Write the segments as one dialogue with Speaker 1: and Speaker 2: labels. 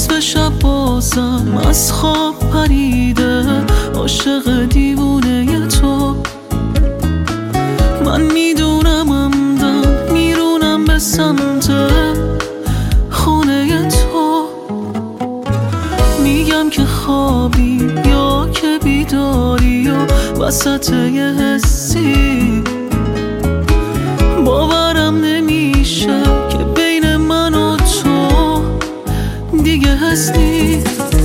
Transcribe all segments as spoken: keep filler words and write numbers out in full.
Speaker 1: نصف شب بازم از خواب پریده، عاشق دیوونه تو. من میدونم همدم میرونم به سمت خونه تو. میگم که خوابی یا که بیداری یا وسط یه حسی. باورم نمیشه که بین من و تو دیگه هستی.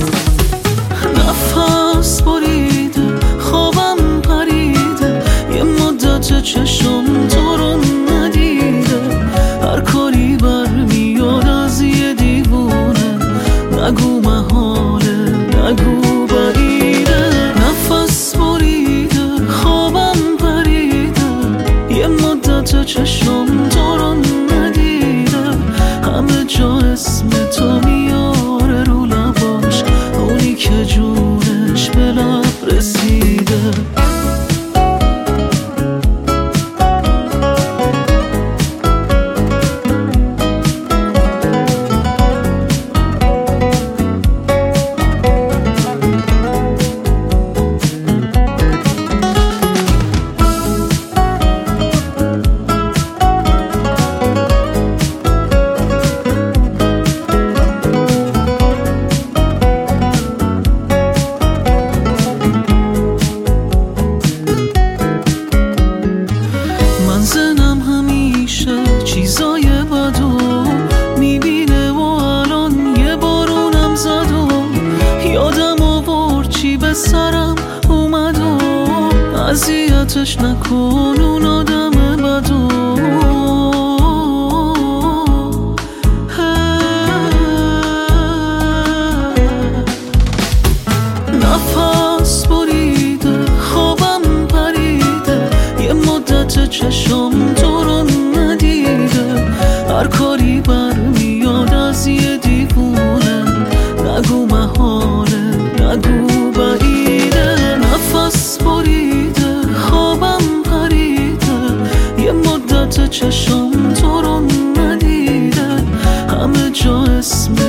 Speaker 1: نفس بریده خوابم پریده، یه مدت چشم تو رو ندیده. هر کاری برمیاد از یه دیوونه، نگو محاله نگو بعیده. نفس بریده خوابم پریده، یه مدت چشم تو رو ندیده. همه جا اسم تو میاره رو لباش، اونی که جونش به لب رسیده. زنم همیشه چیزای بدو میبینه و الان یه بارونم زد و یادم آورد چی به سرم اومد و اذیتش نکن اون آدم بدو. نفس بریده خوابم پریده، یه مدت چشم تو رو ندیده. هر کاری برمیاد از یه دیوونه، نگو محاله نگو بعیده. نفس بریده خوابم پریده، یه مدت چشم تو رو ندیده. همه جا اسم